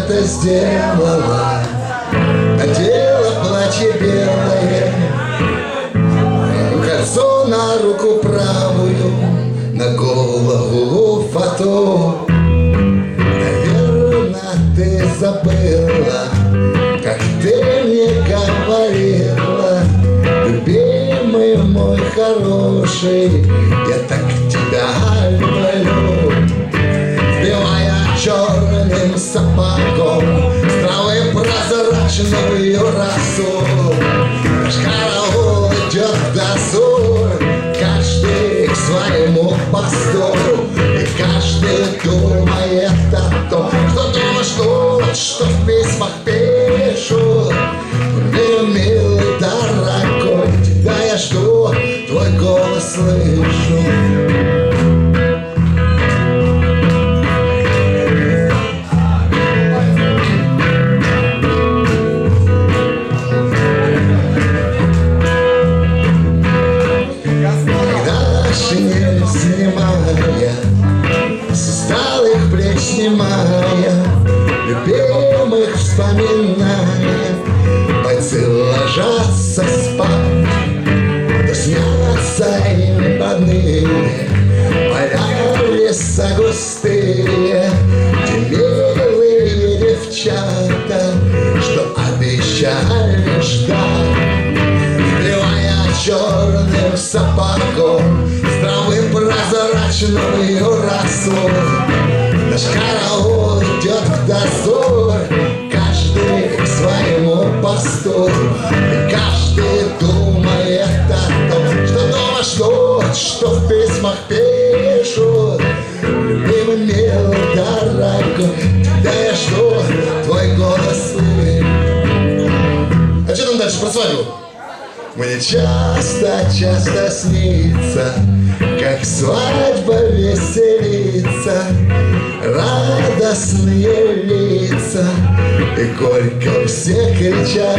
это сделала, надела платье белое, кольцо на руку правую, на голову фату. Наверно, ты забыла, как ты мне говорила: любимый мой хороший, я так тебя люблю. Сбивая черным сапогом с травы прозрачную росу, наш караул идет в дозор, каждый к своему посту, и каждый думает о том, что в письмах пишут. Милый, дорогой, тебя я жду, твой голос слышу. Шинель снимая, с усталых плеч снимая, любимых вспоминая, бойцы ложатся спать, да снятся им родные поля, леса густые, те милые девчата, что обещали ждать. Сбивая черным сапогом с травы прозрачную росу, наш караул идет в дозор, каждый к своему посту, и каждый думает о том, что дома ждут, что в письмах пишут. Любимый, милый, дорогой, тебя я жду, твой голос слышу. А что там дальше про свадьбу? Мне часто снится, как свадьба веселится, радостные лица, и горько все кричат.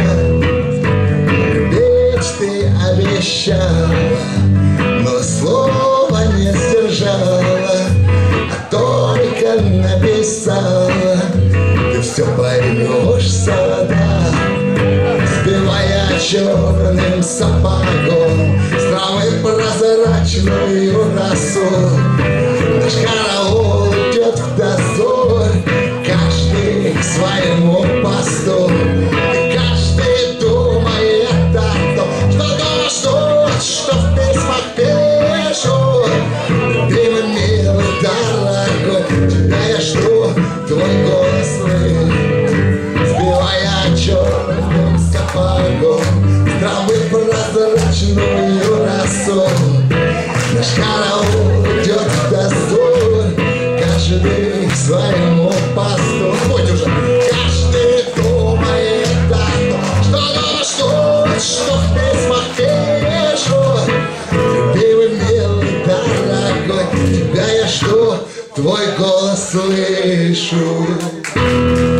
Любить ты обещала, но слова не сдержала, а только написала: ты все поймешь, солдат. Сбивая черным сапогом с травы прозрачную росу, наш караул идет в дозор, каждый к своему посту, и каждый думает о том, что дома ждут, что в письмах пишут. Любимый, милый, дорогой, тебя я жду, твой голос слышу. Сбивая черным сапогом с травы прозрачную росу, наш караул идет в дозор, каждый к своему посту. Пойди уже. Каждый думает о том, что дома ждут, что в письмах пишут. Любимый, милый, дорогой, тебя я жду, твой голос слышу.